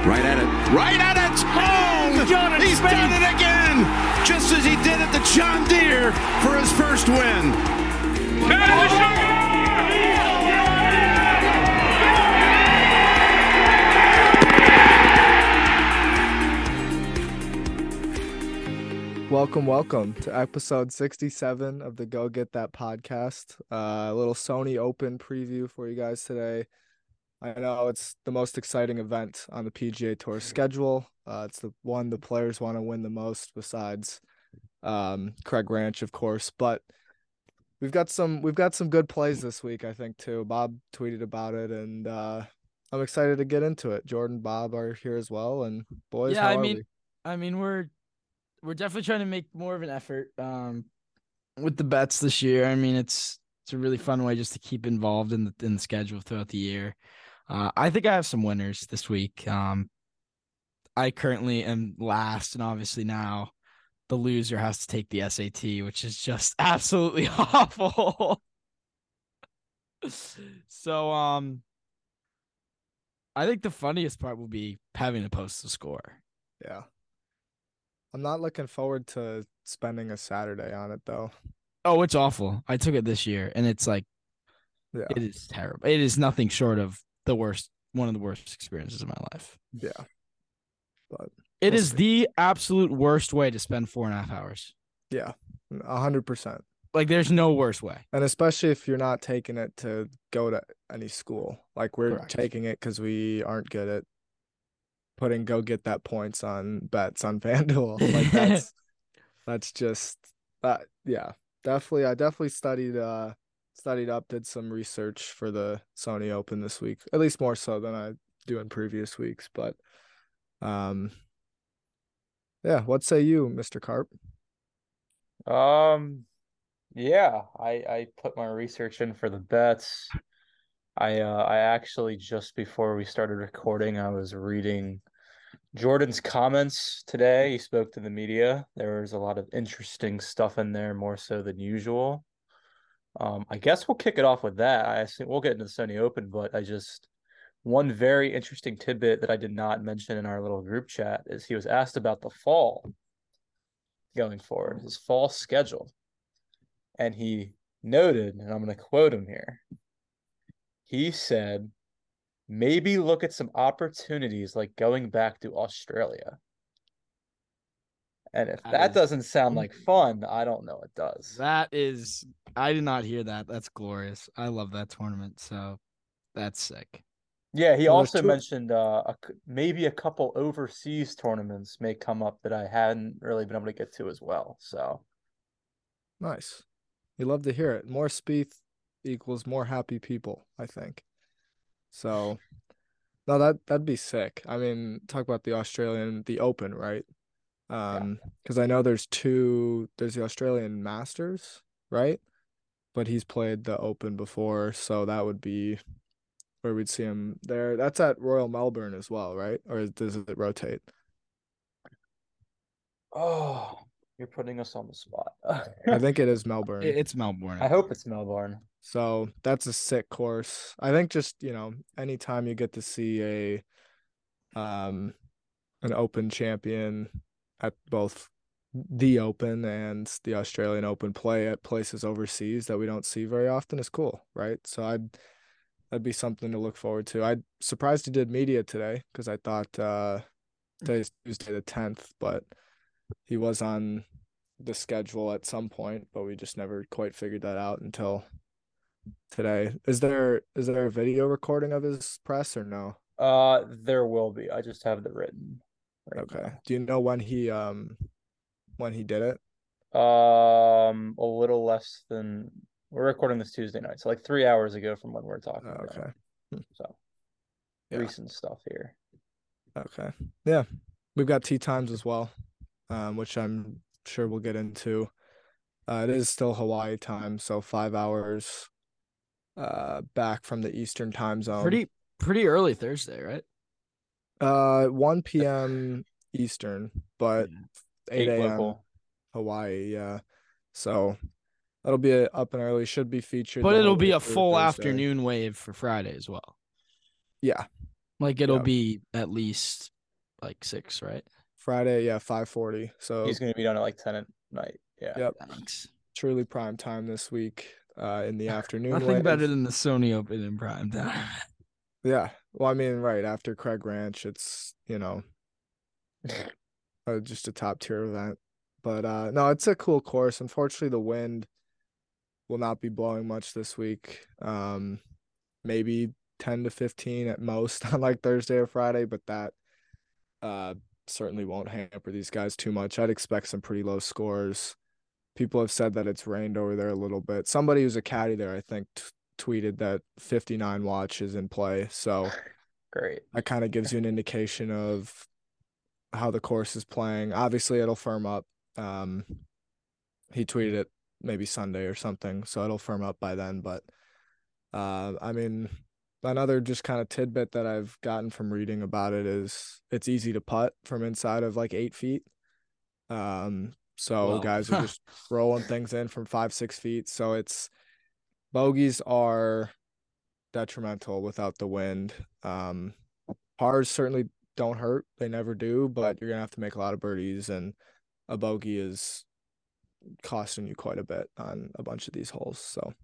Right at it. Right at it. Oh, he's done it again. Just as he did at the John Deere for his first win. Welcome to episode 67 of the Go Get That podcast. A little Sony Open preview for you guys today. I know it's the most exciting event on the PGA Tour schedule. It's the one the players want to win the most, besides Craig Ranch, of course. But we've got some good plays this week, I think, too. Bob tweeted about it, and I'm excited to get into it. Jordan, Bob are here as well, and boys, how are we? I mean, we're definitely trying to make more of an effort with the bets this year. I mean, it's a really fun way just to keep involved in the schedule throughout the year. I think I have some winners this week. I currently am last, and obviously now the loser has to take the SAT, which is just absolutely awful. So I think the funniest part will be having to post the score. Yeah. I'm not looking forward to spending a Saturday on it, though. Oh, it's awful. I took it this year, and it's like, yeah, it is terrible. It is nothing short of one of the worst experiences of my life. Yeah. But it is the absolute worst way to spend 4.5 hours. Yeah, 100%. Like, there's no worse way. And especially if you're not taking it to go to any school. Like, we're Correct. taking it because we aren't good at putting Go Get That points on bets on FanDuel. Like, that's just that. Yeah, definitely. I definitely studied up, did some research for the Sony Open this week, at least more so than I do in previous weeks. But yeah, what say you, Mr. Carp? Yeah, I put my research in for the bets. I actually, just before we started recording, I was reading Jordan's comments today. He spoke to the media. There was a lot of interesting stuff in there, more so than usual. I guess we'll kick it off with that. I assume we'll get into the Sony Open, but one very interesting tidbit that I did not mention in our little group chat is he was asked about the fall going forward, his fall schedule. And he noted, and I'm going to quote him here. He said, maybe look at some opportunities like going back to Australia. And if that doesn't sound like fun, I don't know what does. I did not hear that. That's glorious. I love that tournament, so that's sick. Yeah, he also mentioned maybe a couple overseas tournaments may come up that I hadn't really been able to get to as well. So nice. You love to hear it. More Spieth equals more happy people, I think. So no, that'd be sick. I mean, talk about the Open, right? Because I know there's the Australian Masters, right? But he's played the Open before, so that would be where we'd see him there. That's at Royal Melbourne as well, right? Or does it rotate? Oh, you're putting us on the spot. I think it is Melbourne. It's Melbourne. I hope it's Melbourne. So that's a sick course. I think just, anytime you get to see an Open champion at both the Open and the Australian Open play at places overseas that we don't see very often is cool, right? So that'd be something to look forward to. I'm surprised he did media today because I thought today's Tuesday the 10th, but he was on the schedule at some point, but we just never quite figured that out until today. Is there a video recording of his press or no? There will be. I just have it written. Okay. Now. Do you know when he did it? A little less than, we're recording this Tuesday night, so like 3 hours ago from when we're talking about. Okay. So recent stuff here. Okay. Yeah. We've got tee times as well, which I'm sure we'll get into. It is still Hawaii time, so 5 hours back from the Eastern time zone. Pretty early Thursday, right? 1 p.m. Eastern, but 8 a.m. local. Hawaii, yeah. So that'll be up and early, should be featured. But it'll be a full afternoon wave for Friday as well. Yeah. Like it'll be at least like 6, right? Friday, yeah, 5:40. So He's going to be done at like 10 at night. Yeah. yep, Thanks. truly prime time this week in the afternoon Nothing wave. better than the Sony Open in prime time. Yeah. Well, I mean, right after Craig Ranch, it's, just a top tier event. But no, it's a cool course. Unfortunately, the wind will not be blowing much this week. Maybe 10 to 15 at most on like Thursday or Friday, but that certainly won't hamper these guys too much. I'd expect some pretty low scores. People have said that it's rained over there a little bit. Somebody who's a caddy there, I think, tweeted that 59 watch is in play. So Great. that kind of gives you an indication of how the course is playing. Obviously, it'll firm up. He tweeted it maybe Sunday or something, so it'll firm up by then. But I mean, another just kind of tidbit that I've gotten from reading about it is it's easy to putt from inside of like 8 feet. So guys are just rolling things in from 5-6 feet. So bogeys are detrimental without the wind. Pars certainly don't hurt. They never do, but you're going to have to make a lot of birdies, and a bogey is costing you quite a bit on a bunch of these holes. So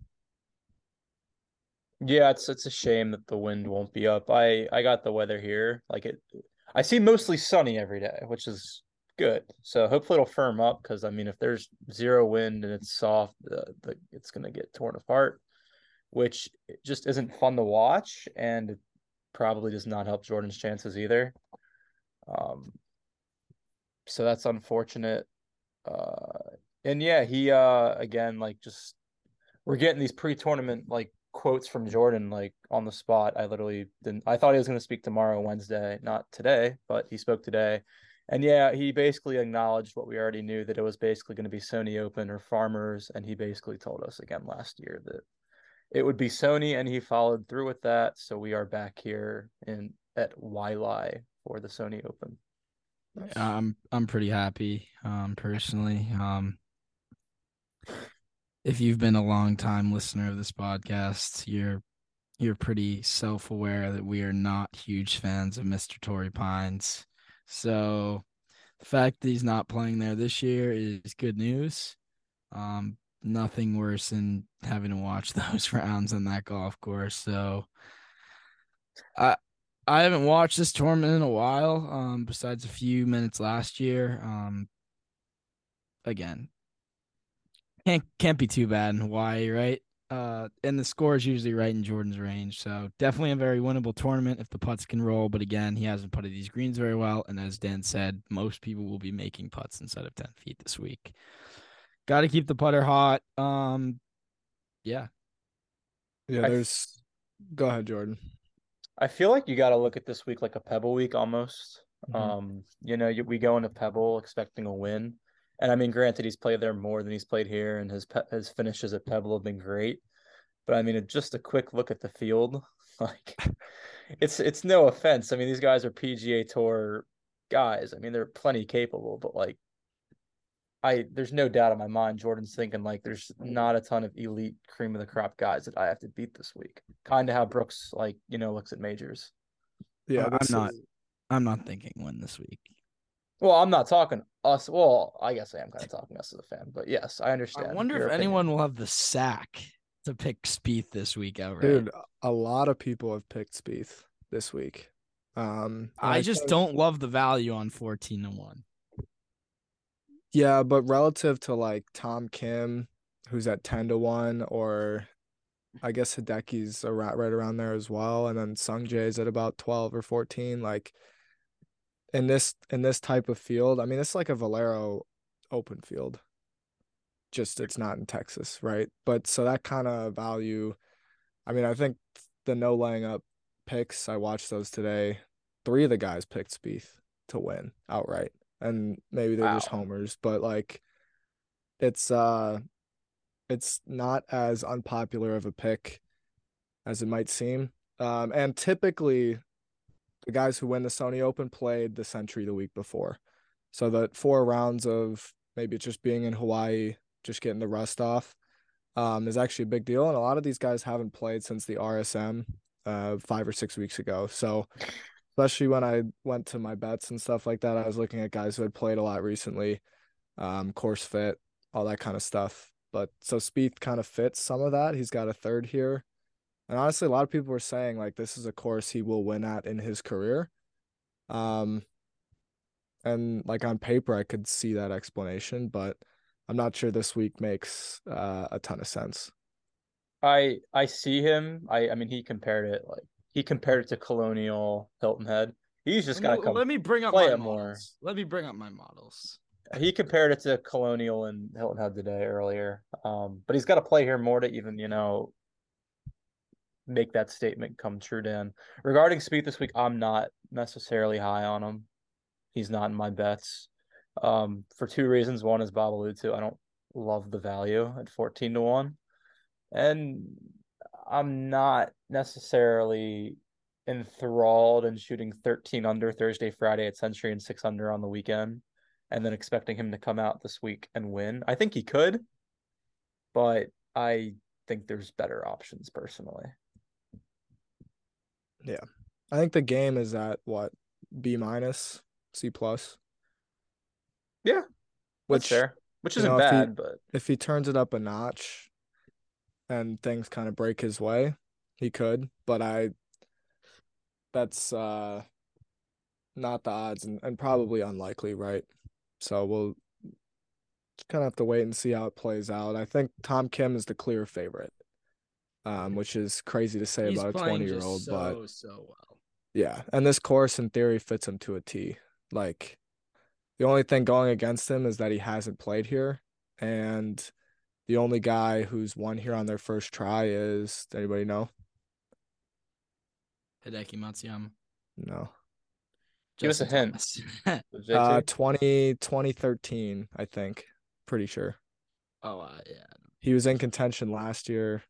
yeah, it's a shame that the wind won't be up. I got the weather here. I see mostly sunny every day, which is good. So hopefully it'll firm up, because I mean, if there's zero wind and it's soft, it's gonna get torn apart, which just isn't fun to watch, and it probably does not help Jordan's chances either. So that's unfortunate. And yeah, he again, like, just we're getting these pre-tournament like quotes from Jordan like on the spot. I thought he was going to speak tomorrow, Wednesday, not today, but he spoke today. And yeah, he basically acknowledged what we already knew, that it was basically going to be Sony Open or Farmers, and he basically told us again last year that it would be Sony, and he followed through with that. So we are back here at Waialae for the Sony Open. I'm pretty happy, personally. If you've been a long time listener of this podcast, you're pretty self-aware that we are not huge fans of Mr. Torrey Pines. So the fact that he's not playing there this year is good news. Nothing worse than having to watch those rounds on that golf course. So I haven't watched this tournament in a while, besides a few minutes last year. Again, can't be too bad in Hawaii, right? And the score is usually right in Jordan's range. So definitely a very winnable tournament if the putts can roll. But again, he hasn't putted these greens very well. And as Dan said, most people will be making putts inside of 10 feet this week. Got to keep the putter hot. Yeah. Go ahead, Jordan. I feel like you got to look at this week like a Pebble week almost. Mm-hmm. We go into Pebble expecting a win. And I mean, granted, he's played there more than he's played here, and his finishes at Pebble have been great. But I mean, just a quick look at the field, like it's no offense. I mean, these guys are PGA Tour guys. I mean, they're plenty capable, but like, there's no doubt in my mind Jordan's thinking like there's not a ton of elite cream of the crop guys that I have to beat this week. Kind of how Brooks looks at majors. Yeah, I'm not thinking win this week. Well, I'm not talking us. Well, I guess I am kind of talking us as a fan, but yes, I understand. I wonder if anyone will have the sack to pick Spieth this week outright. Dude, a lot of people have picked Spieth this week. I just don't love the value on 14-1. Yeah, but relative to like Tom Kim, who's at 10-1, or I guess Hideki's right around there as well, and then Sung Jae's at about 12 or 14. Like in this type of field, I mean, it's like a Valero Open field. Just it's not in Texas, right? But so that kind of value, I mean, I think the no laying up picks, I watched those today. 3 of the guys picked Spieth to win outright. And maybe they're just homers, but like it's not as unpopular of a pick as it might seem. And typically the guys who win the Sony Open played the Century the week before. So that 4 rounds of maybe just being in Hawaii, just getting the rust off, is actually a big deal. And a lot of these guys haven't played since the RSM 5 or 6 weeks ago. So especially when I went to my bets and stuff like that. I was looking at guys who had played a lot recently, course fit, all that kind of stuff. But so Spieth kind of fits some of that. He's got a third here. And honestly, a lot of people were saying like this is a course he will win at in his career. Um, and like on paper, I could see that explanation, but I'm not sure this week makes a ton of sense. I see him. I mean he compared it to Colonial Hilton Head. He's just gotta come Let me bring up play my it more. models. Let me bring up my models. He compared it to Colonial and Hilton Head today earlier. But he's got to play here more to even, make that statement come true, Dan. Regarding Spieth this week, I'm not necessarily high on him. He's not in my bets. For two reasons. One, as Bob alluded to, I don't love the value at 14-1. And I'm not necessarily enthralled in shooting 13 under Thursday, Friday at Century and 6 under on the weekend, and then expecting him to come out this week and win. I think he could, but I think there's better options personally. Yeah. I think the game is at what? B minus, C plus. Yeah. That's fair. Which isn't bad, but if he turns it up a notch and things kind of break his way, he could. But that's not the odds and probably unlikely, right? So we'll kind of have to wait and see how it plays out. I think Tom Kim is the clear favorite, which is crazy to say about a 20-year-old, but so well. Yeah, and this course in theory fits him to a T. Like the only thing going against him is that he hasn't played here, and the only guy who's won here on their first try is, does anybody know? Hideki Matsuyama. No. Give us a hint. 2013, I think. Pretty sure. Oh, yeah. He was in contention last year.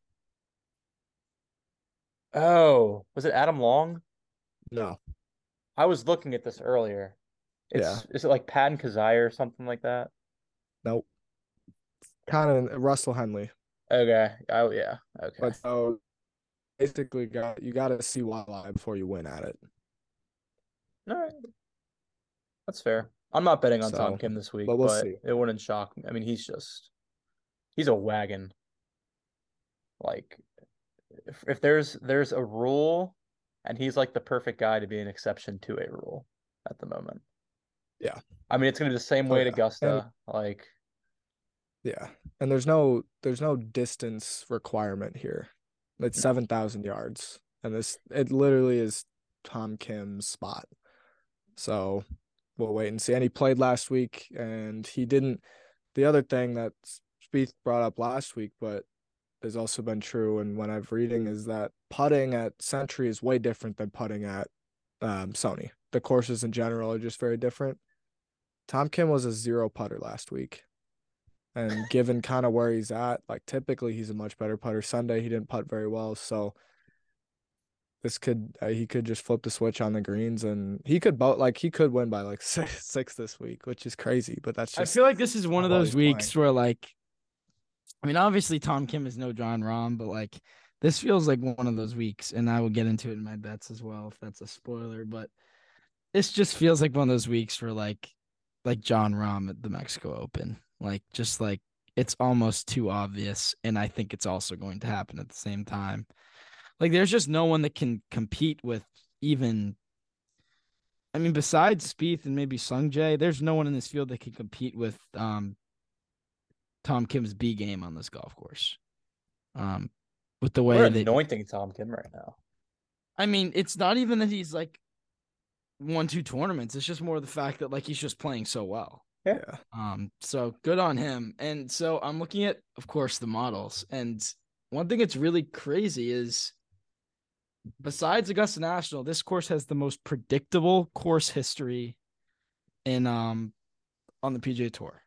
Oh, was it Adam Long? No. I was looking at this earlier. Is it like Patton Kazire or something like that? Nope. Kind of Russell Henley. Okay. Oh yeah. Okay. But so basically you gotta see Wildlife before you win at it. All right. That's fair. I'm not betting on Tom Kim this week, but we'll see. It wouldn't shock me. I mean, he's a wagon. Like if there's a rule and he's like the perfect guy to be an exception to a rule at the moment. Yeah. I mean, it's gonna be the same way to Augusta. Yeah. And there's no distance requirement here. It's 7,000 yards. And it literally is Tom Kim's spot. So we'll wait and see. And he played last week and he didn't. The other thing that Spieth brought up last week, but has also been true and when I've reading is that putting at Century is way different than putting at Sony. The courses in general are just very different. Tom Kim was a 0 putter last week. And given kind of where he's at, like typically he's a much better putter. Sunday he didn't putt very well, so he could just flip the switch on the greens and he could win by like six this week, which is crazy. But that's just I feel like this is one of those weeks where like, I mean, obviously Tom Kim is no Jon Rahm, but like this feels like one of those weeks, and I will get into it in my bets as well if that's a spoiler. But this just feels like one of those weeks where like Jon Rahm at the Mexico Open. Like, just like it's almost too obvious. And I think it's also going to happen at the same time. Like, there's just no one that can compete with even, I mean, besides Spieth and maybe Sungjae, there's no one in this field that can compete with Tom Kim's B game on this golf course. With the way we're anointing Tom Kim right now. I mean, it's not even that he's like won 2 tournaments. It's just more the fact that like he's just playing so well. Yeah. So good on him. And so I'm looking at, of course, the models. And one thing that's really crazy is besides Augusta National, this course has the most predictable course history in on the PGA Tour.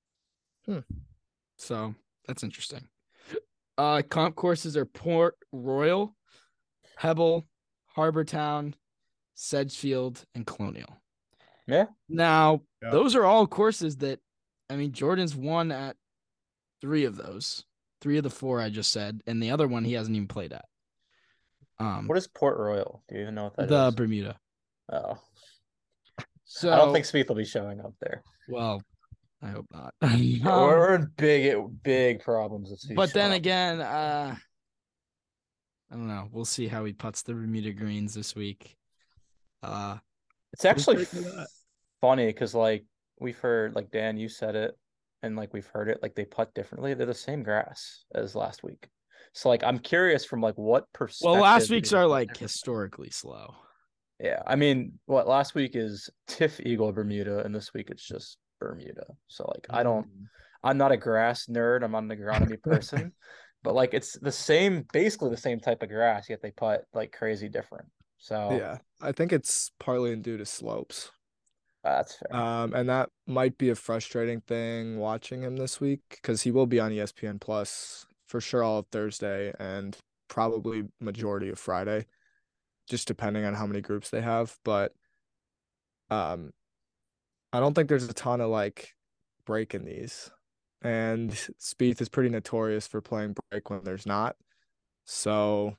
So that's interesting. Comp courses are Port Royal, Pebble, Harbor Town, Sedgefield, and Colonial. Yeah. Now, those are all courses that, I mean, Jordan's won at 3 of those, 3 of the 4 I just said, and the other one he hasn't even played at. What is Port Royal? Do you even know what that is? The Bermuda. Oh, So I don't think Spieth will be showing up there. well, I hope not. We're in big problems with Spieth But then showing up. again, I don't know. We'll see how he puts the Bermuda greens this week. It's actually We'll figure that. funny because like we've heard, like Dan, you said it, and like we've heard it, like they putt differently. They're the same grass as last week. So like I'm curious from like what Well, perspective last do week's they are putt like differently? historically slow. Yeah, I mean, what last week is Tiff Eagle Bermuda, and this week it's just Bermuda. So like I'm not a grass nerd. I'm not an agronomy person, but like it's the same, basically the same type of grass, yet they putt like crazy different. So Yeah, I think it's partly due to slopes. that's fair. And that might be a frustrating thing watching him this week because he will be on ESPN Plus for sure all of Thursday and probably majority of Friday, just depending on how many groups they have. But um, I don't think there's a ton of like break in these. And Spieth is pretty notorious for playing break when there's not. So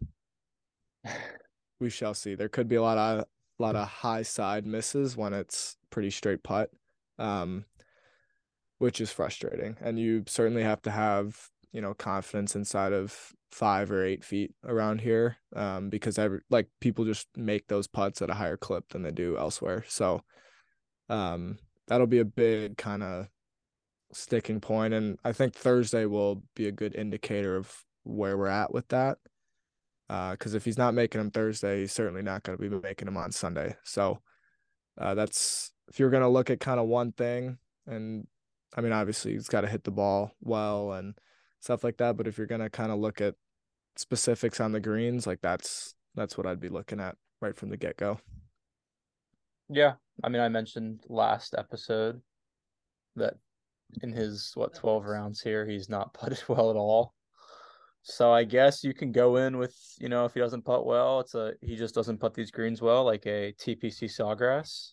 we shall see. There could be a lot of high side misses when it's pretty straight putt, um, which is frustrating. And you certainly have to have confidence inside of 5 or 8 feet around here, because like people just make those putts at a higher clip than they do elsewhere. So um, that'll be a big kind of sticking point, and I think Thursday will be a good indicator of where we're at with that. Because if he's not making them Thursday, he's certainly not going to be making them on Sunday. So that's if you're going to look at kind of one thing, and I mean, obviously he's got to hit the ball well and stuff like that. But if you're going to kind of look at specifics on the greens, like that's what I'd be looking at right from the get go. Yeah, I mean, I mentioned last episode that in his 12 rounds here, he's not putted well at all. So I guess you can go in with, if he doesn't putt well, he just doesn't putt these greens well, like a TPC Sawgrass.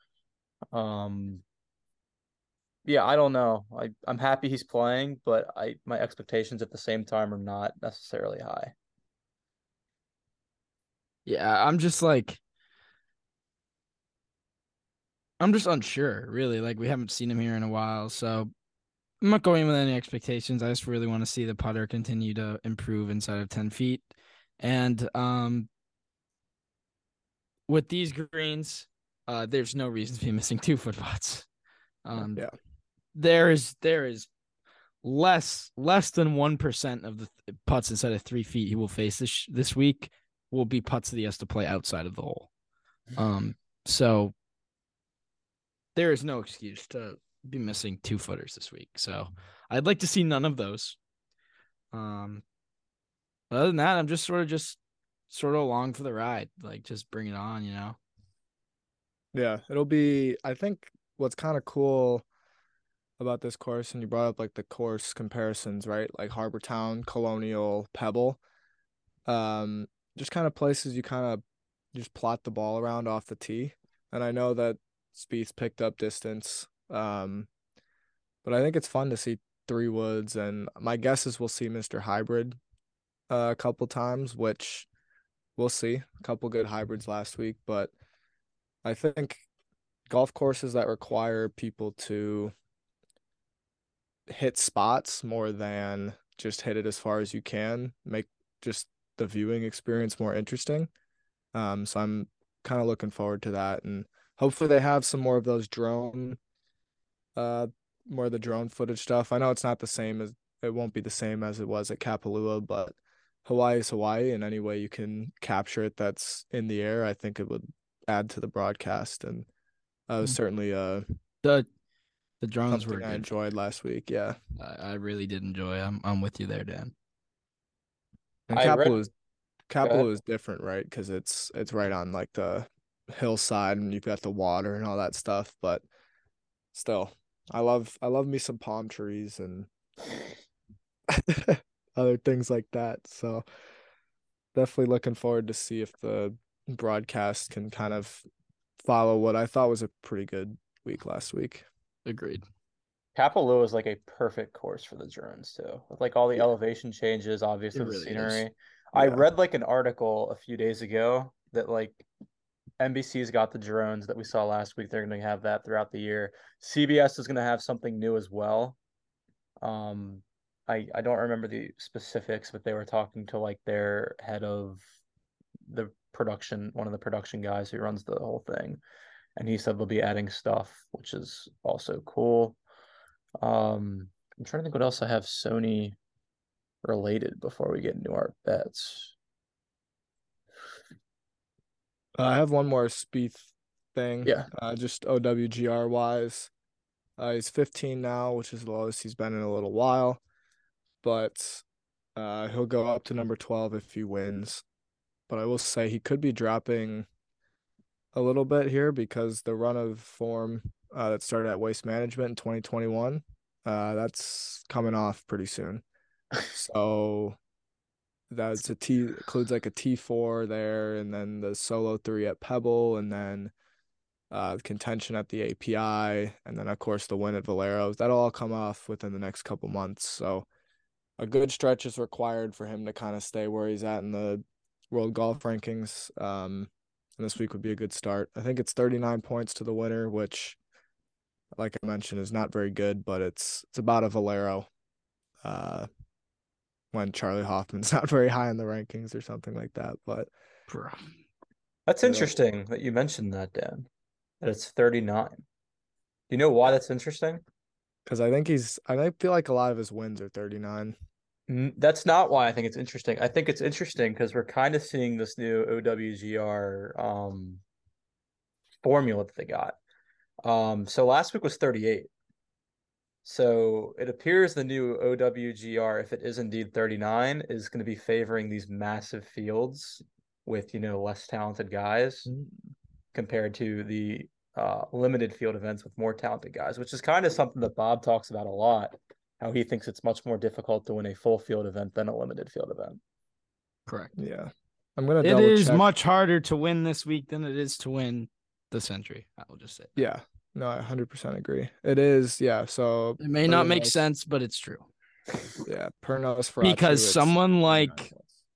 Yeah, I don't know. I'm happy he's playing, but my expectations at the same time are not necessarily high. Yeah, I'm just unsure, really. Like we haven't seen him here in a while, so I'm not going with any expectations. I just really want to see the putter continue to improve inside of 10 feet. And with these greens, there's no reason to be missing 2-foot putts. Yeah. There is less than 1% of the putts inside of 3 feet he will face this week will be putts that he has to play outside of the hole. So there is no excuse to be missing 2-footers this week. So I'd like to see none of those. Other than that, I'm just sort of along for the ride. Like just bring it on, Yeah, it'll be, I think what's kind of cool about this course, and you brought up like the course comparisons, right? Like Harbor Town, Colonial, Pebble. Just kind of places you kind of just plot the ball around off the tee. And I know that Spieth picked up distance. But I think it's fun to see three woods, and my guess is we'll see Mr. Hybrid a couple times, which we'll see. A couple good hybrids last week, but I think golf courses that require people to hit spots more than just hit it as far as you can make just the viewing experience more interesting. So I'm kind of looking forward to that, and hopefully they have some more of those uh, more of the drone footage stuff. I know it's not the same as it won't be the same as it was at Kapalua, but Hawaii is Hawaii, and any way you can capture it that's in the air, I think it would add to the broadcast. And was certainly The drones were something I good. enjoyed last week. Yeah, I really did enjoy. I'm with you there, Dan. and I read. Go ahead. Kapalua is different, right? Because it's right on like the hillside, and you've got the water and all that stuff. But still, I love me some palm trees and other things like that. So definitely looking forward to see if the broadcast can kind of follow what I thought was a pretty good week last week. Agreed. Kapalua is like a perfect course for the drones too, with like all the elevation changes, obviously It the really is. scenery. I Yeah. read like an article a few days ago that like NBC's got the drones that we saw last week. They're going to have that throughout the year. CBS is going to have something new as well. I don't remember the specifics, but they were talking to like their head of the production, one of the production guys who runs the whole thing, and he said they'll be adding stuff, which is also cool. I'm trying to think what else I have Sony related before we get into our bets. I have one more Spieth thing. Yeah. Just OWGR wise. He's 15 now, which is the lowest he's been in a little while. But he'll go up to number 12 if he wins. But I will say he could be dropping a little bit here because the run of form that started at Waste Management in 2021, that's coming off pretty soon. So that's includes like a T4 there, and then the solo 3 at Pebble, and then contention at the API, and then of course the win at Valero. That'll all come off within the next couple months. So a good stretch is required for him to kind of stay where he's at in the world golf rankings. And this week would be a good start. I think it's 39 points to the winner, which, like I mentioned, is not very good, but it's about a Valero. When Charlie Hoffman's not very high in the rankings or something like that. But that's interesting that you mentioned that, Dan, that it's 39. Do you know why that's interesting? Because I feel like a lot of his wins are 39. That's not why I think it's interesting. I think it's interesting because we're kind of seeing this new OWGR formula that they got. So last week was 38. So it appears the new OWGR, if it is indeed 39, is going to be favoring these massive fields with, less talented guys compared to the limited field events with more talented guys, which is kind of something that Bob talks about a lot, how he thinks it's much more difficult to win a full field event than a limited field event. Correct. Yeah. It is much harder to win this week than it is to win the Century. I will just say. Yeah. No, I 100% agree. It is, yeah. So it may not make sense, but it's true. Yeah, Pernos for because someone like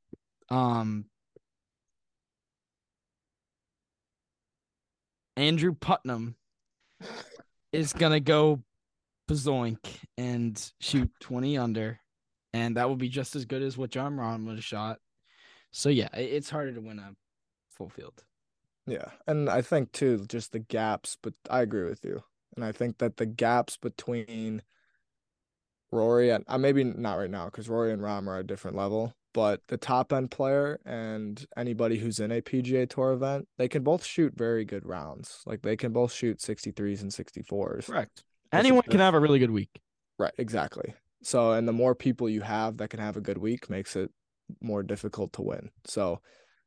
Andrew Putnam is gonna go bazoink and shoot 20 under, and that will be just as good as what John Rahm would have shot. So yeah, it's harder to win a full field. Yeah, and I think too, just the gaps, but I agree with you. And I think that the gaps between Rory and maybe not right now because Rory and Rahm are a different level, but the top end player and anybody who's in a PGA Tour event, they can both shoot very good rounds. Like they can both shoot 63s and 64s. Correct. Anyone can have a really good week. Right, exactly. So, and the more people you have that can have a good week makes it more difficult to win. So,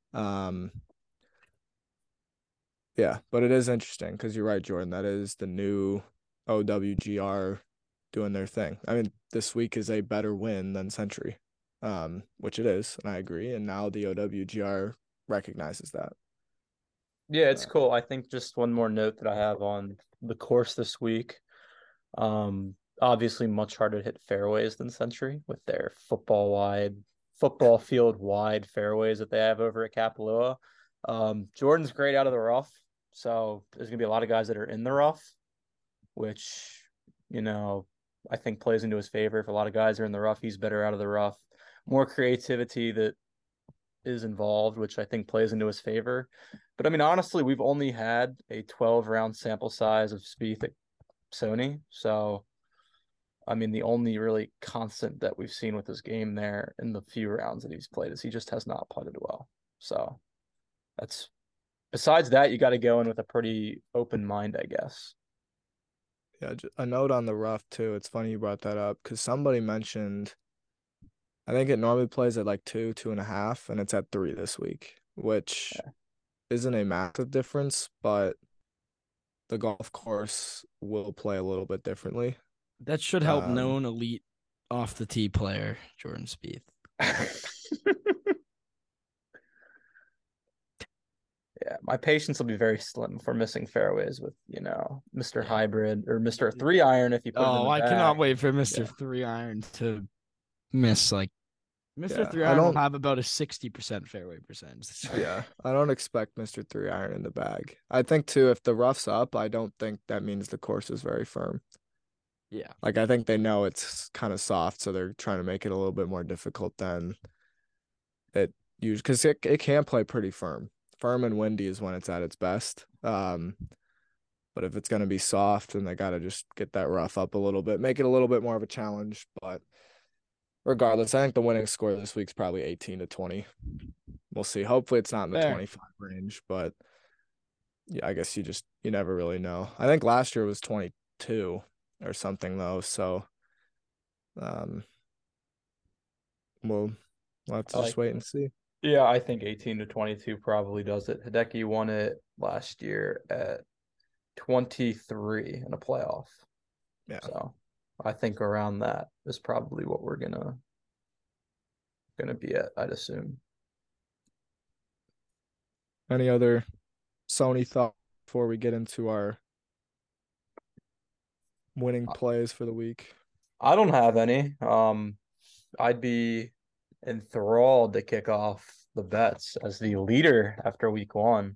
yeah, but it is interesting because you're right, Jordan. That is the new OWGR doing their thing. I mean, this week is a better win than Century, which it is, and I agree. And now the OWGR recognizes that. Yeah, it's cool. I think just one more note that I have on the course this week. Obviously much harder to hit fairways than Century with their football field wide fairways that they have over at Kapalua. Jordan's great out of the rough. So there's going to be a lot of guys that are in the rough, which, I think plays into his favor. If a lot of guys are in the rough, he's better out of the rough. More creativity that is involved, which I think plays into his favor. But I mean, honestly, we've only had a 12-round sample size of Spieth at Sony. So, I mean, the only really constant that we've seen with his game there in the few rounds that he's played is he just has not putted well. So besides that, you got to go in with a pretty open mind, I guess. Yeah, a note on the rough too. It's funny you brought that up because somebody mentioned, I think it normally plays at like 2.5, and it's at 3 this week, which isn't a massive difference, but the golf course will play a little bit differently. That should help known elite off the tee player, Jordan Spieth. Yeah, my patience will be very slim for missing fairways with, Mr. Hybrid or Mr. 3-iron if you put it in the I bag. cannot wait for Mr. 3-iron to miss like Mr. Yeah, Three I Iron will don't. have about a 60% fairway percentage this year. Yeah, I don't expect Mr. Three Iron in the bag. I think too, if the rough's up, I don't think that means the course is very firm. Yeah. Like I think they know it's kind of soft, so they're trying to make it a little bit more difficult than it usually, because it can play pretty firm. Firm and windy is when it's at its best. But if it's gonna be soft, then they gotta just get that rough up a little bit, make it a little bit more of a challenge. But regardless, I think the winning score this week's probably 18 to 20. We'll see. Hopefully it's not in the Fair. 25 range, but yeah, I guess you never really know. I think last year was 22 or something though, so um we'll have to just wait and see. Yeah, I think 18 to 22 probably does it. Hideki won it last year at 23 in a playoff. Yeah. So I think around that is probably what we're gonna be at, I'd assume. Any other Sony thought before we get into our winning plays for the week? I don't have any. I'd be enthralled to kick off the bets as the leader after week one.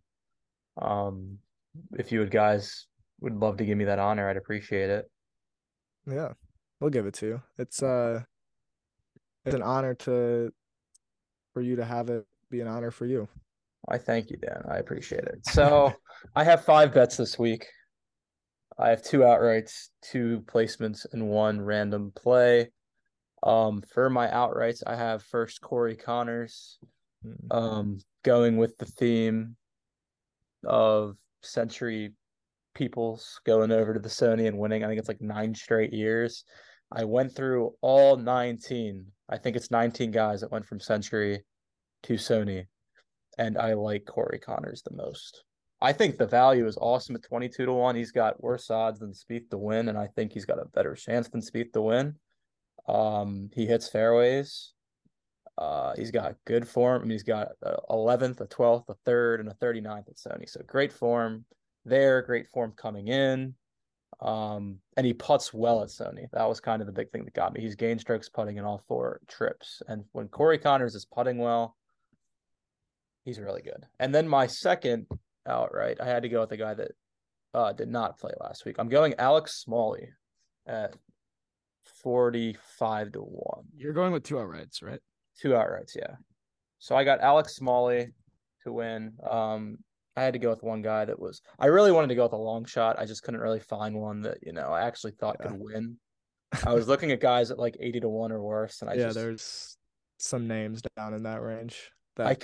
If you guys would love to give me that honor, I'd appreciate it. Yeah, we'll give it to you. It's an honor for you to have it be an honor for you. I thank you, Dan. I appreciate it. So I have 5 bets this week. I have 2 outrights, 2 placements, and 1 random play. For my outrights, I have first Corey Connors. Going with the theme of Century Peoples going over to the Sony and winning. I think it's like 9 straight years. I went through all 19. I think it's 19 guys that went from Century to Sony, and I like Corey Connors the most. I think the value is awesome at 22 to 1. He's got worse odds than Spieth to win, and I think he's got a better chance than Spieth to win. He hits fairways. He's got good form. I mean, he's got a 11th, a 12th, a 3rd, and a 39th at Sony. So great form there, great form coming in. And he putts well at Sony. That was kind of the big thing that got me. He's gained strokes putting in all 4 trips. And when Corey Connors is putting well, he's really good. And then my second outright, I had to go with the guy that did not play last week. I'm going Alex Smalley at 45 to 1. You're going with 2 outrights, right? 2 outrights, yeah. So I got Alex Smalley to win. I had to go with one guy I really wanted to go with a long shot. I just couldn't really find one that, I actually thought could win. I was looking at guys at like 80 to 1 or worse. And there's some names down in that range there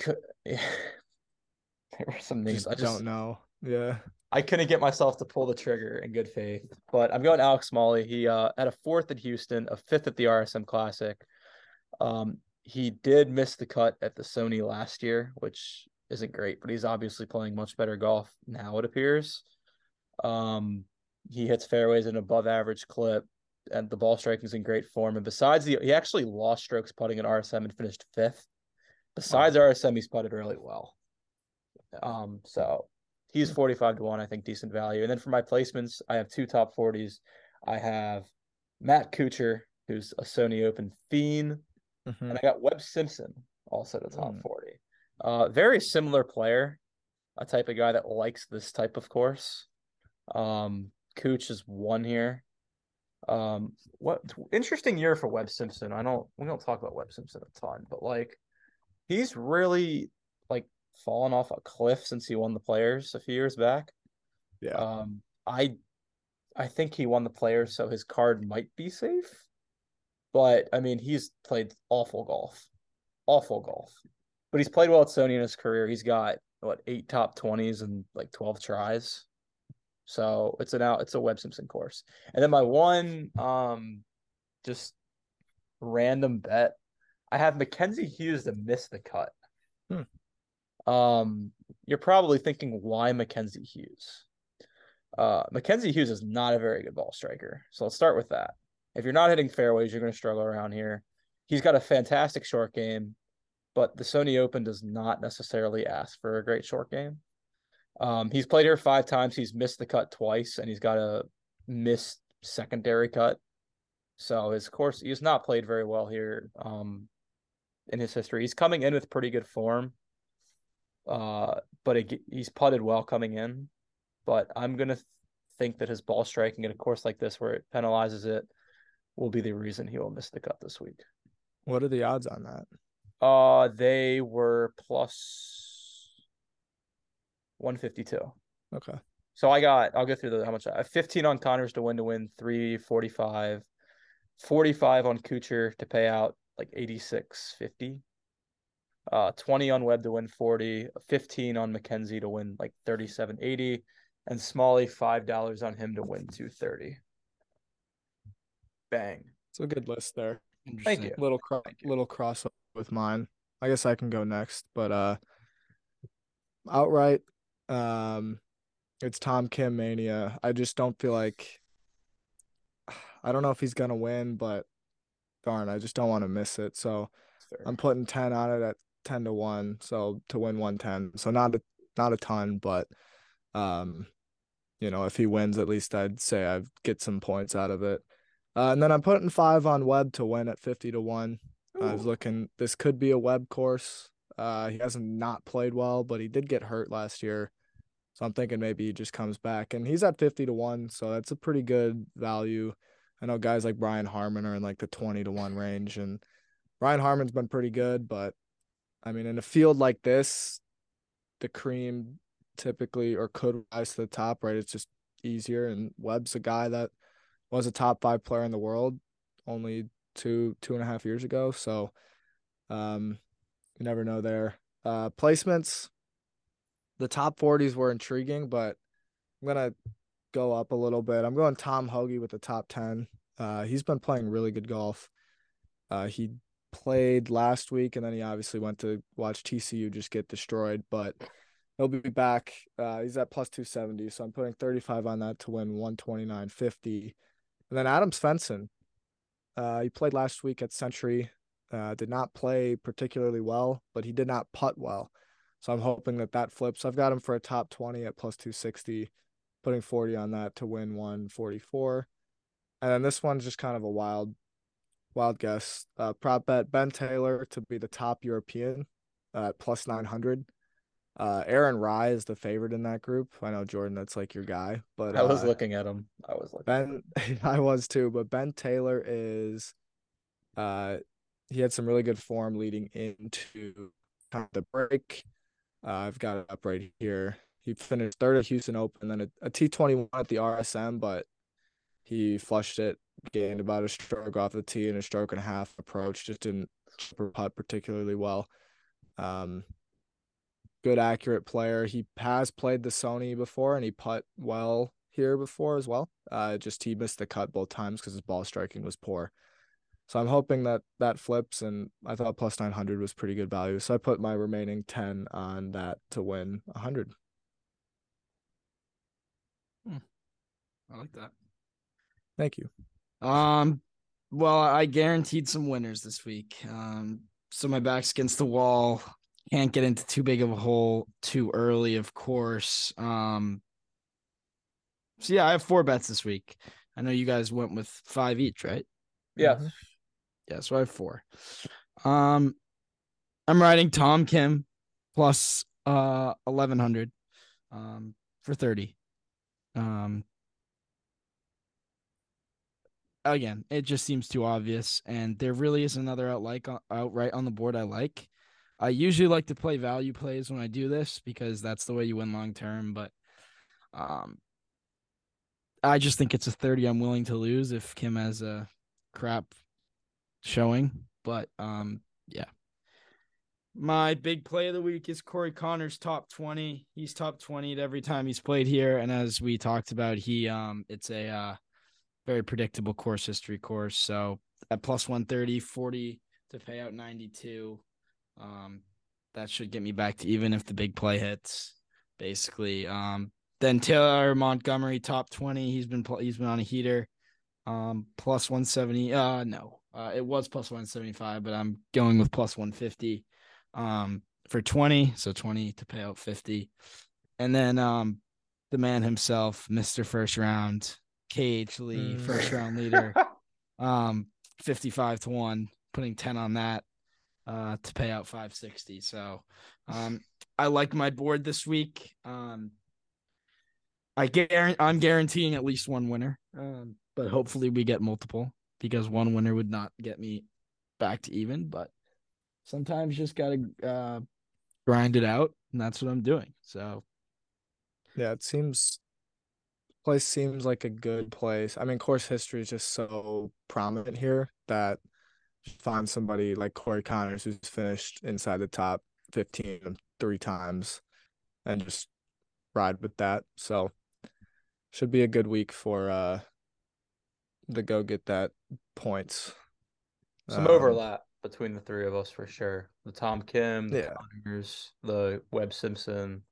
were some names I don't know. Yeah. I couldn't get myself to pull the trigger in good faith, but I'm going Alex Smalley. He had a 4th at Houston, a 5th at the RSM Classic. He did miss the cut at the Sony last year, which isn't great, but he's obviously playing much better golf now, it appears. He hits fairways at an above average clip, and the ball striking is in great form. And besides he actually lost strokes putting at RSM and finished 5th. Besides RSM, he's putted really well. So he's 45 to 1, I think decent value. And then for my placements, I have 2 top 40s. I have Matt Kuchar, who's a Sony Open fiend. And I got Webb Simpson also to top 40. Very similar player, a type of guy that likes this type of course. Cooch is 1 here. What interesting year for Webb Simpson. We don't talk about Webb Simpson a ton, but like he's really like fallen off a cliff since he won the Players a few years back. Yeah. I think he won the Players, so his card might be safe. But I mean, he's played awful golf. But he's played well at Sony in his career. He's got 8 top 20s and like 12 tries. So it's a Webb Simpson course. And then my one just random bet, I have Mackenzie Hughes to miss the cut. You're probably thinking, why Mackenzie Hughes? Mackenzie Hughes is not a very good ball striker. So let's start with that. If you're not hitting fairways, you're going to struggle around here. He's got a fantastic short game, but the Sony Open does not necessarily ask for a great short game. He's played here 5 times. He's missed the cut twice, and he's got a missed secondary cut. So his course, he's not played very well here. in his history. He's coming in with pretty good form. But he's putted well coming in. But I'm gonna think that his ball striking in a course like this, where it penalizes it, will be the reason he will miss the cut this week. What are the odds on that? They were plus 152. Okay. So I'll go through how much I have. 15 on Connors to win, 345. 45 on Kuchar to pay out like 86.50. 20 on Webb to win 40. 15 on McKenzie to win like 37.80. And Smalley, $5 on him to win 230. Bang. It's a good list there. Thank you. Little crossover with mine. I guess I can go next, but outright, it's Tom Kim mania. I just don't feel like I don't know if he's gonna win, but darn, I just don't want to miss it. So I'm putting 10 on it at 10-1. So to win 110. So not a ton, but if he wins, at least I'd say I get some points out of it. And then I'm putting 5 on Webb to win at 50-1. I was looking. This could be a Webb course. He hasn't not played well, but he did get hurt last year. So I'm thinking maybe he just comes back, and he's at 50-1. So that's a pretty good value. I know guys like Brian Harman are in like the 20-1 range, and Brian Harman's been pretty good, but I mean, in a field like this, the cream typically or could rise to the top, right? It's just easier. And Webb's a guy that was a top 5 player in the world only 2.5 years ago. So you never know there. Placements, the top 40s were intriguing, but I'm going to go up a little bit. I'm going Tom Hoge with the top 10. He's been playing really good golf. He played last week, and then he obviously went to watch TCU just get destroyed, but he'll be back. He's at plus 270, so I'm putting 35 on that to win 129.50. And then Adam Svensson, he played last week at Century, did not play particularly well, but he did not putt well. So I'm hoping that flips. I've got him for a top 20 at plus 260, putting 40 on that to win 144. And then this one's just kind of a wild guess. Prop bet Ben Taylor to be the top European at plus 900. Aaron Rye is the favorite in that group. I know, Jordan, that's like your guy, but I was looking at him. I was too, but Ben Taylor is he had some really good form leading into the break. I've got it up right here. He finished third at Houston Open, then a T21 at the RSM, but he flushed it, gained about a stroke off the tee and a stroke and a half approach. Just didn't putt particularly well. Good accurate player. He has played the Sony before, and he putt well here before as well. Just he missed the cut both times because his ball striking was poor. So I'm hoping that flips, and I thought plus 900 was pretty good value. So I put my remaining 10 on that to win 100. I like that. Thank you. Well, I guaranteed some winners this week. So my back's against the wall. Can't get into too big of a hole too early, of course. So yeah, I have 4 bets this week. I know you guys went with 5 each, right? Yeah. Mm-hmm. Yeah, so I have 4. I'm riding Tom Kim plus 1100 for 30. Again, it just seems too obvious, and there really is another outright on the board I like. I usually like to play value plays when I do this because that's the way you win long term, but I just think it's a 30 I'm willing to lose if Kim has a crap showing. But yeah. My big play of the week is Corey Connors top 20. He's top 20 every time he's played here, and as we talked about, it's a very predictable course history course. So at plus 130, 40 to pay out 92. That should get me back to even if the big play hits, basically. Then Taylor Montgomery top 20. He's been on a heater. Plus 170. It was plus 175, but I'm going with plus 150. For 20, so 20 to pay out 50. And then the man himself, Mr. First Round, KH Lee, first round leader, 55-1, putting 10 on that. to pay out 560. So I like my board this week. I'm guaranteeing at least one winner, but hopefully we get multiple because one winner would not get me back to even. But sometimes you just gotta grind it out, and that's what I'm doing. So Yeah, place seems like a good place. I mean, course history is just so prominent here that find somebody like Corey Connors who's finished inside the top 15 3 times and just ride with that. So should be a good week for the go get that points. Some overlap between the three of us for sure. The Tom Kim, the Yeah. Connors, the Webb Simpson.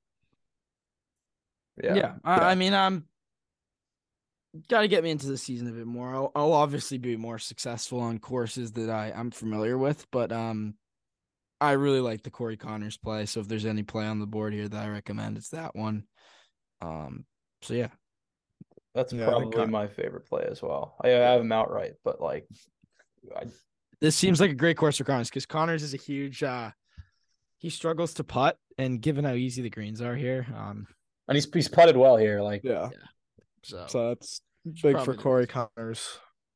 yeah. I mean, I'm got to get me into the season a bit more. I'll obviously be more successful on courses that I'm familiar with, but I really like the Corey Connors play. So if there's any play on the board here that I recommend, it's that one. So yeah. That's Yeah, probably my favorite play as well. I have him outright, but like this seems like a great course for Connors because Connors is a huge he struggles to putt, and given how easy the greens are here, and he's putted well here. Like yeah. So that's big for probably Corey Connors.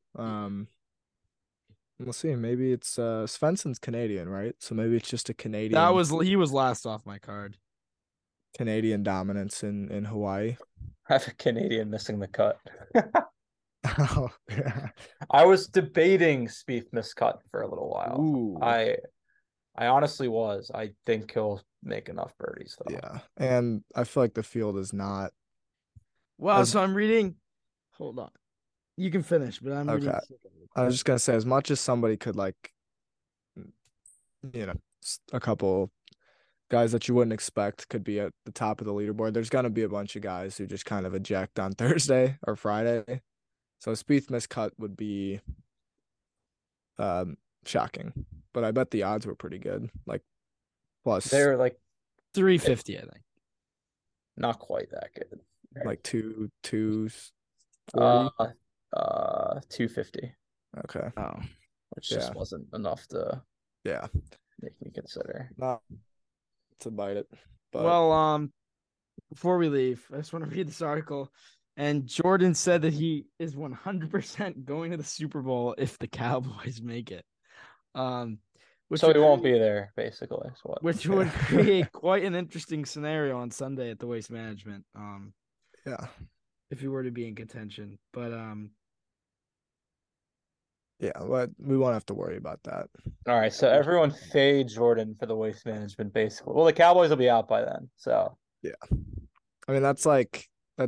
We'll see. Maybe it's Svensson's Canadian, right? So maybe it's just a Canadian. he was last off my card. Canadian dominance in Hawaii. I have a Canadian missing the cut. Oh, yeah. I was debating Spieth miscut for a little while. Ooh. I honestly was. I think he'll make enough birdies though. Yeah, and I feel like the field is not. Well, so I'm reading. Hold on, you can finish, but I'm reading. Okay. I was just gonna say, as much as somebody could a couple guys that you wouldn't expect could be at the top of the leaderboard, there's gonna be a bunch of guys who just kind of eject on Thursday or Friday. So Spieth miscut would be shocking, but I bet the odds were pretty good. Like plus they're like 350, I think. Not quite that good. Right? Like 240. 250. Okay. Oh, which just wasn't enough to make me consider. Not to bite it. But well, before we leave, I just want to read this article. And Jordan said that he is 100% going to the Super Bowl if the Cowboys make it. So he won't be there, basically. Which would create quite an interesting scenario on Sunday at the Waste Management. Yeah. If he were to be in contention. But yeah, but we won't have to worry about that. All right, so everyone fade Jordan for the Waste Management, basically. Well, the Cowboys will be out by then, so yeah. I mean, that's like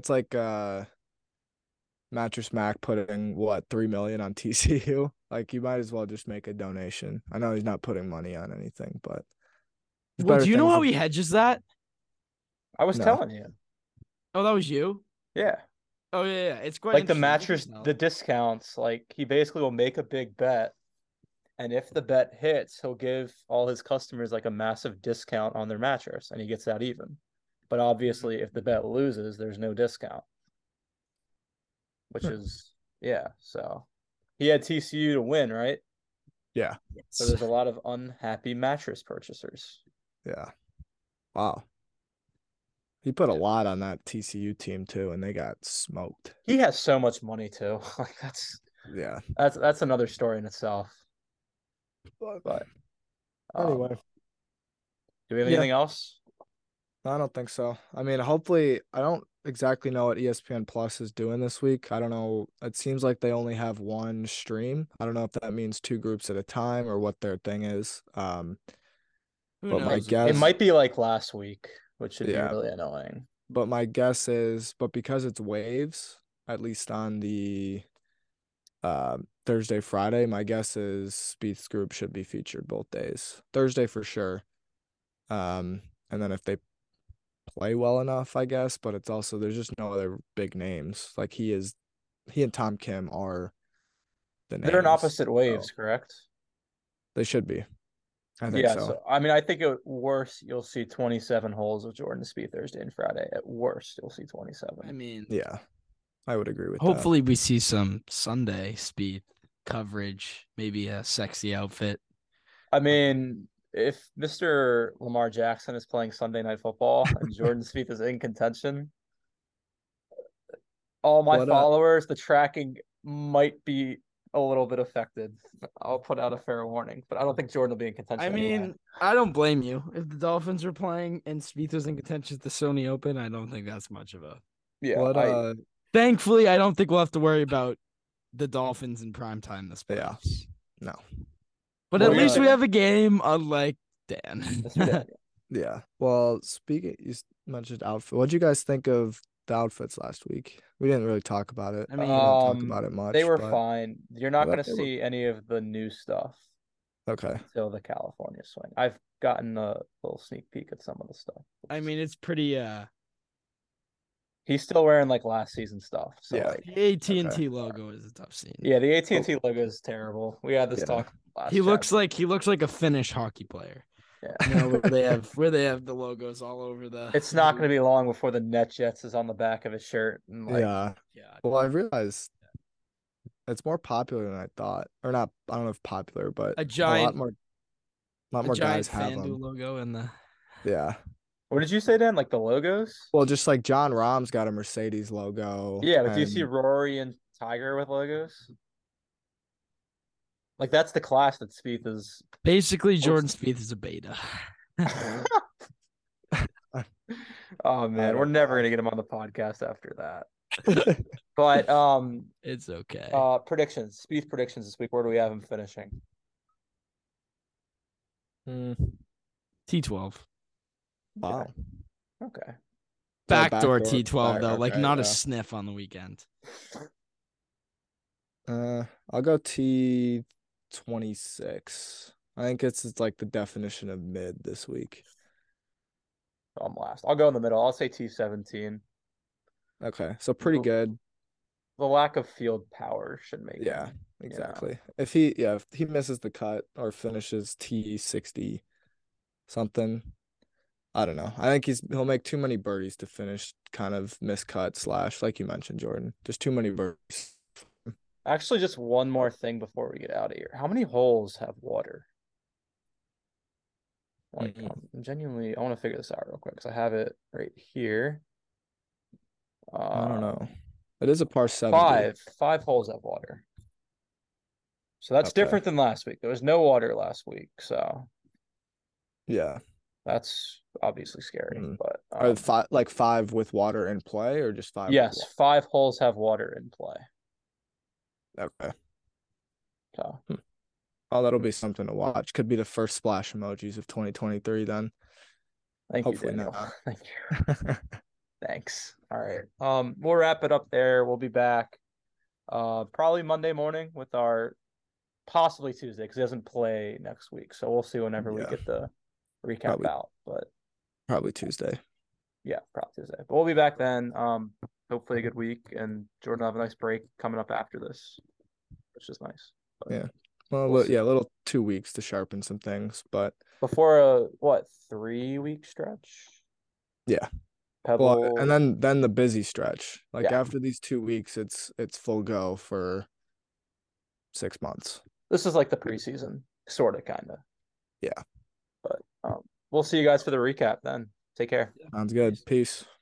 Mattress Mac putting what $3 million on TCU. Like, you might as well just make a donation. I know he's not putting money on anything, but well, do you know how he hedges that? I was telling you. Oh, that was you? Yeah. Oh yeah. It's quite like the mattress, the discounts. Like he basically will make a big bet, and if the bet hits, he'll give all his customers like a massive discount on their mattress, and he gets that even. But obviously, if the bet loses, there's no discount. Which is So he had TCU to win, right? Yeah. So there's a lot of unhappy mattress purchasers. Yeah. Wow. He put a lot on that TCU team too, and they got smoked. He has so much money too. Like that's another story in itself. But anyway, do we have anything else? I don't think so. I mean, hopefully, I don't exactly know what ESPN Plus is doing this week. I don't know. It seems like they only have one stream. I don't know if that means 2 groups at a time or what their thing is. But my guess, it might be like last week, which should be really annoying. But my guess is, because it's waves, at least on the Thursday, Friday, my guess is Spieth's group should be featured both days. Thursday for sure. And then if they play well enough, I guess, but it's also there's just no other big names. Like he and Tom Kim are the names. They're in opposite waves, correct? They should be. I think so. I mean, I think at worst you'll see 27 holes of Jordan Spieth Thursday and Friday. At worst, you'll see 27. I mean, yeah, I would agree with hopefully we see some Sunday Spieth coverage, maybe a sexy outfit. I mean, if Mr. Lamar Jackson is playing Sunday Night Football and Jordan Spieth is in contention, all my What, followers, the tracking might be a little bit affected. I'll put out a fair warning, but I don't think Jordan will be in contention. I anyway. mean, I don't blame you. If the Dolphins were playing and Spieth was in contention at the Sony Open, I don't think that's much of a. yeah, What Thankfully, I don't think we'll have to worry about the Dolphins in prime time this Yeah. playoffs. No. But Well, at least yeah. we have a game, unlike Dan. Mr. Daniel. Yeah. Well, speaking, you mentioned outfit. What'd you guys think of the outfits last week? We didn't really talk about it. I mean, we didn't talk about it much. They were but... fine. You're not I going thought to they see any of the new stuff Okay. until the California swing. I've gotten a little sneak peek at some of the stuff. I mean, it's pretty. He's still wearing like last season stuff. So Yeah. like, The AT&T logo is a tough scene. yeah, the AT&T logo is terrible. We had this Yeah. talk last. He looks chapter. like a Finnish hockey player. Yeah. You know, where they have the logos all over the. It's not going to be long before the NetJets is on the back of his shirt. And like, Yeah. Yeah. Well, I realized it's more popular than I thought. Or not, I don't know if popular, but A giant- lot A more giant guys have FanDuel them. logo and the. Yeah. what did you say, Dan? Like the logos? Well, just like John Rahm's got a Mercedes logo. Yeah, but do you see and- Rory and Tiger with logos? Like that's the class that Spieth is. Basically, Jordan Spieth is a beta. Oh man, don't we're never know. gonna get him on the podcast after that. But It's okay. predictions, Spieth predictions this week. Where do we have him finishing? T12. Wow. Okay. Backdoor backdoor, T12 though, like okay, not a yeah. sniff on the weekend. I'll go T26. I think it's like the definition of mid this week. I'm last. I'll go in the middle. I'll say T17. Okay, so pretty Oof. good. The lack of field power should make Yeah, him, exactly. If he misses the cut or finishes T60 something, I don't know. I think he'll make too many birdies to finish kind of miscut / like you mentioned, Jordan. Just too many birdies. Actually, just one more thing before we get out of here. How many holes have water? Like, genuinely, I want to figure this out real quick because I have it right here. I don't know. It is a par 70. Five holes have water. So that's Okay. different than last week. There was no water last week, so Yeah. that's obviously scary. Mhm. But Are five with water in play or just five? with yes, 5 holes have water in play. water? Okay. So Oh, that'll be something to watch. Could be the first splash emojis of 2023 then. thank Hopefully you, Daniel. not. Thank you. Thanks. All right. We'll wrap it up there. We'll be back probably Monday morning with our possibly Tuesday because he doesn't play next week. So we'll see whenever we Yeah. get the recap Probably. out. But Probably Tuesday. yeah, probably Tuesday. But we'll be back then. Hopefully a good week, and Jordan will have a nice break coming up after this, which is nice. But Yeah. Well, We'll see. a little 2 weeks to sharpen some things, but before a 3-week stretch? Yeah. Pebble. well, and then the busy stretch. Like Yeah. after these 2 weeks, it's full go for 6 months. This is like the preseason, sort of, kind of. Yeah. But we'll see you guys for the recap then. Take care. Sounds good. Peace.